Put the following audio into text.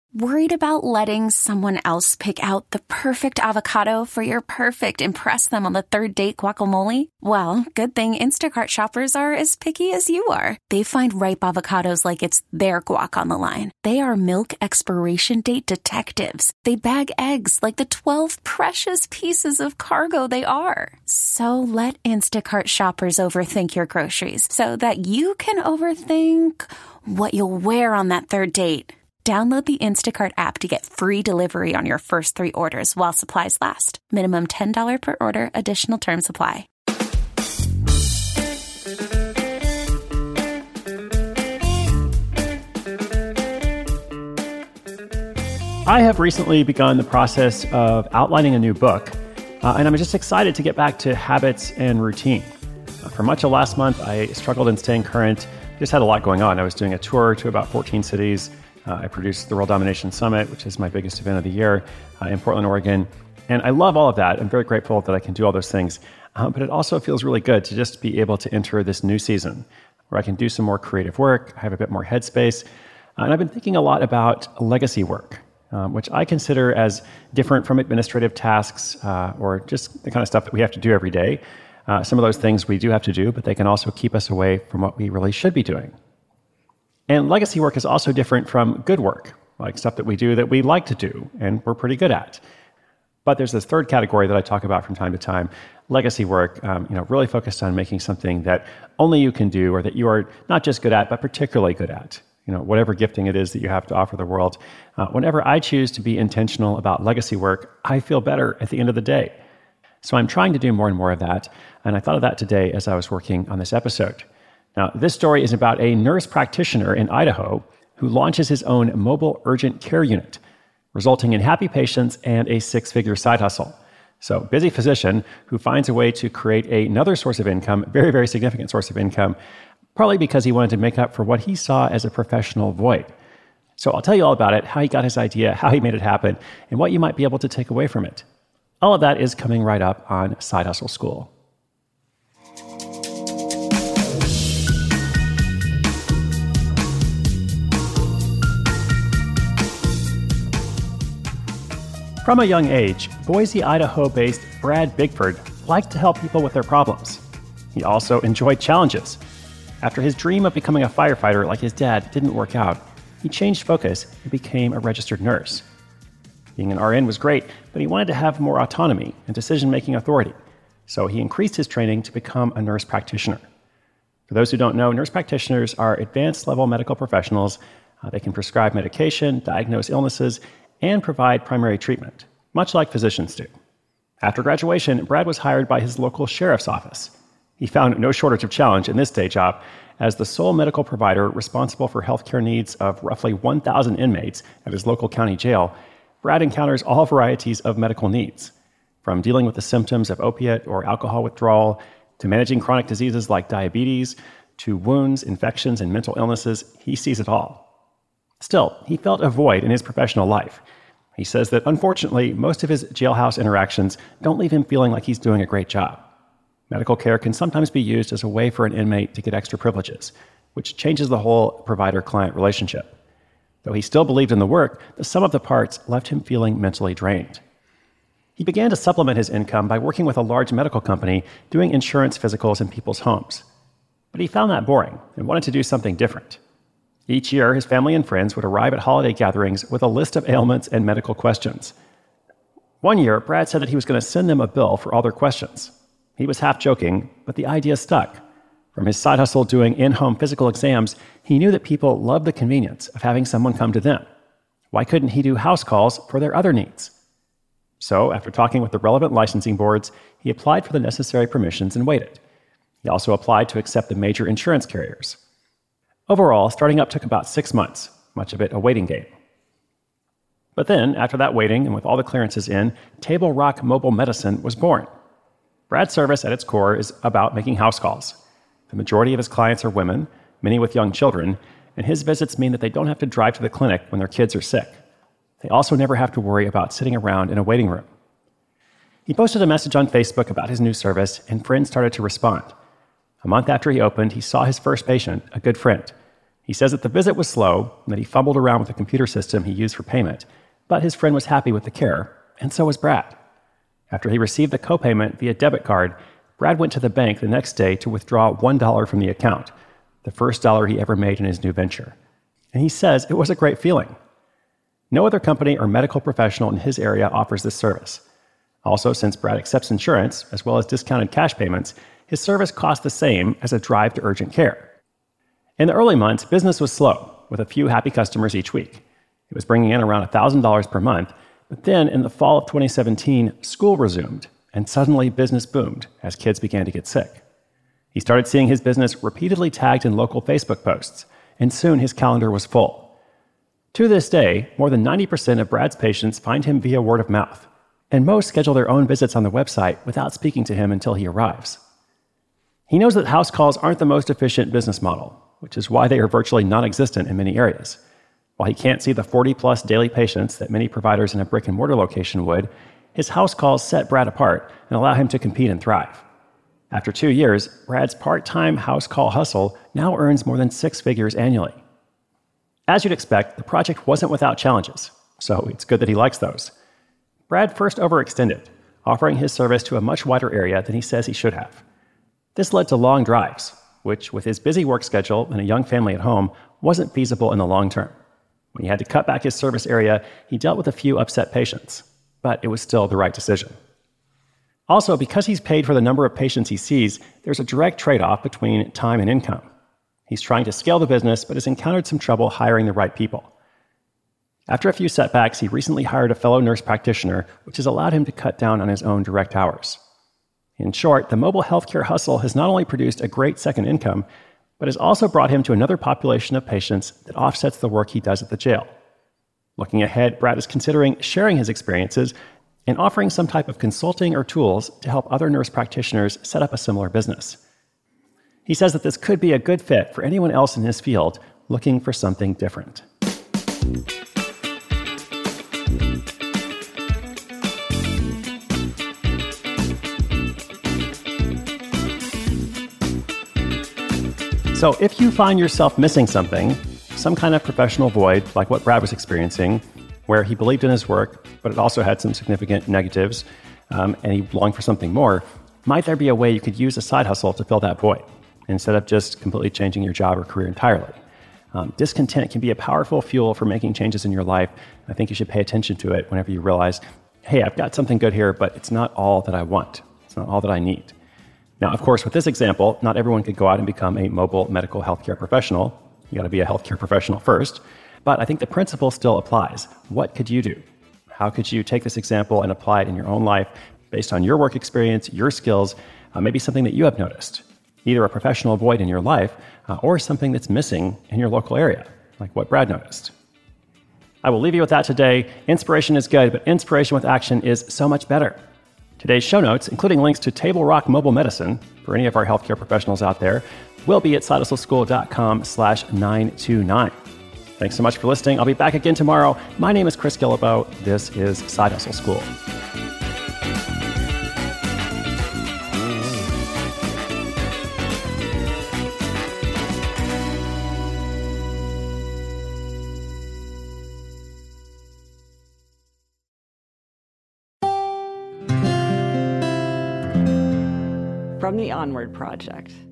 Worried about letting someone else pick out the perfect avocado for your perfect impress them on the third date guacamole? Well, good thing Instacart shoppers are as picky as you are. They find ripe avocados like it's their guac on the line. They are milk expiration date detectives. They bag eggs like the 12 precious pieces of cargo they are. So let Instacart shoppers overthink your groceries so that you can overthink what you'll wear on that third date. Download the Instacart app to get free delivery on your first 3 orders while supplies last. Minimum $10 per order. Additional terms apply. I have recently begun the process of outlining a new book, and I'm just excited to get back to habits and routine. For much of last month, I struggled in staying current. Just had a lot going on. I was doing a tour to about 14 cities. I produced the World Domination Summit, which is my biggest event of the year in Portland, Oregon. And I love all of that. I'm very grateful that I can do all those things. But it also feels really good to just be able to enter this new season where I can do some more creative work, I have a bit more headspace. And I've been thinking a lot about legacy work, which I consider as different from administrative tasks or just the kind of stuff that we have to do every day. Some of those things we do have to do, but they can also keep us away from what we really should be doing. And legacy work is also different from good work, like stuff that we do that we like to do and we're pretty good at. But there's this third category that I talk about from time to time, legacy work, really focused on making something that only you can do or that you are not just good at, but particularly good at. Whatever gifting it is that you have to offer the world. Whenever I choose to be intentional about legacy work, I feel better at the end of the day. So I'm trying to do more and more of that. And I thought of that today as I was working on this episode. Now, this story is about a nurse practitioner in Idaho who launches his own mobile urgent care unit, resulting in happy patients and a 6-figure side hustle. So, busy physician who finds a way to create another source of income, very, very significant source of income, probably because he wanted to make up for what he saw as a professional void. So I'll tell you all about it, how he got his idea, how he made it happen, and what you might be able to take away from it. All of that is coming right up on Side Hustle School. From a young age, Boise, Idaho-based Brad Bigford liked to help people with their problems. He also enjoyed challenges. After his dream of becoming a firefighter like his dad didn't work out, he changed focus and became a registered nurse. Being an RN was great, but he wanted to have more autonomy and decision-making authority, so he increased his training to become a nurse practitioner. For those who don't know, nurse practitioners are advanced-level medical professionals. They can prescribe medication, diagnose illnesses, and provide primary treatment, much like physicians do. After graduation, Brad was hired by his local sheriff's office. He found no shortage of challenge in this day job. As the sole medical provider responsible for healthcare needs of roughly 1,000 inmates at his local county jail, Brad encounters all varieties of medical needs, from dealing with the symptoms of opiate or alcohol withdrawal, to managing chronic diseases like diabetes, to wounds, infections, and mental illnesses. He sees it all. Still, he felt a void in his professional life. He says that, unfortunately, most of his jailhouse interactions don't leave him feeling like he's doing a great job. Medical care can sometimes be used as a way for an inmate to get extra privileges, which changes the whole provider-client relationship. Though he still believed in the work, the sum of the parts left him feeling mentally drained. He began to supplement his income by working with a large medical company doing insurance physicals in people's homes. But he found that boring and wanted to do something different. Each year, his family and friends would arrive at holiday gatherings with a list of ailments and medical questions. One year, Brad said that he was going to send them a bill for all their questions. He was half joking, but the idea stuck. From his side hustle doing in-home physical exams, he knew that people loved the convenience of having someone come to them. Why couldn't he do house calls for their other needs? So, after talking with the relevant licensing boards, he applied for the necessary permissions and waited. He also applied to accept the major insurance carriers. Overall, starting up took about 6 months, much of it a waiting game. But then, after that waiting and with all the clearances in, Table Rock Mobile Medicine was born. Brad's service at its core is about making house calls. The majority of his clients are women, many with young children, and his visits mean that they don't have to drive to the clinic when their kids are sick. They also never have to worry about sitting around in a waiting room. He posted a message on Facebook about his new service, and friends started to respond. A month after he opened, he saw his first patient, a good friend. He says that the visit was slow and that he fumbled around with the computer system he used for payment, but his friend was happy with the care, and so was Brad. After he received the copayment via debit card, Brad went to the bank the next day to withdraw $1 from the account, the first dollar he ever made in his new venture. And he says it was a great feeling. No other company or medical professional in his area offers this service. Also, since Brad accepts insurance, as well as discounted cash payments, his service cost the same as a drive to urgent care. In the early months, business was slow, with a few happy customers each week. It was bringing in around $1,000 per month, but then in the fall of 2017, school resumed, and suddenly business boomed as kids began to get sick. He started seeing his business repeatedly tagged in local Facebook posts, and soon his calendar was full. To this day, more than 90% of Brad's patients find him via word of mouth, and most schedule their own visits on the website without speaking to him until he arrives. He knows that house calls aren't the most efficient business model, which is why they are virtually non-existent in many areas. While he can't see the 40-plus daily patients that many providers in a brick-and-mortar location would, his house calls set Brad apart and allow him to compete and thrive. After 2 years, Brad's part-time house call hustle now earns more than 6 figures annually. As you'd expect, the project wasn't without challenges, so it's good that he likes those. Brad first overextended, offering his service to a much wider area than he says he should have. This led to long drives, which, with his busy work schedule and a young family at home, wasn't feasible in the long term. When he had to cut back his service area, he dealt with a few upset patients, but it was still the right decision. Also, because he's paid for the number of patients he sees, there's a direct trade-off between time and income. He's trying to scale the business, but has encountered some trouble hiring the right people. After a few setbacks, he recently hired a fellow nurse practitioner, which has allowed him to cut down on his own direct hours. In short, the mobile healthcare hustle has not only produced a great second income, but has also brought him to another population of patients that offsets the work he does at the jail. Looking ahead, Brad is considering sharing his experiences and offering some type of consulting or tools to help other nurse practitioners set up a similar business. He says that this could be a good fit for anyone else in his field looking for something different. So if you find yourself missing something, some kind of professional void, like what Brad was experiencing, where he believed in his work, but it also had some significant negatives, and he longed for something more, might there be a way you could use a side hustle to fill that void, instead of just completely changing your job or career entirely? Discontent can be a powerful fuel for making changes in your life. I think you should pay attention to it whenever you realize, hey, I've got something good here, but it's not all that I want. It's not all that I need. Now, of course, with this example, not everyone could go out and become a mobile medical healthcare professional. You got to be a healthcare professional first. But I think the principle still applies. What could you do? How could you take this example and apply it in your own life based on your work experience, your skills, maybe something that you have noticed, either a professional void in your life or something that's missing in your local area, like what Brad noticed. I will leave you with that today. Inspiration is good, but inspiration with action is so much better. Today's show notes, including links to Table Rock Mobile Medicine for any of our healthcare professionals out there, will be at sidehustleschool.com/929. Thanks so much for listening. I'll be back again tomorrow. My name is Chris Guillebeau. This is Side Hustle School. From the Onward Project.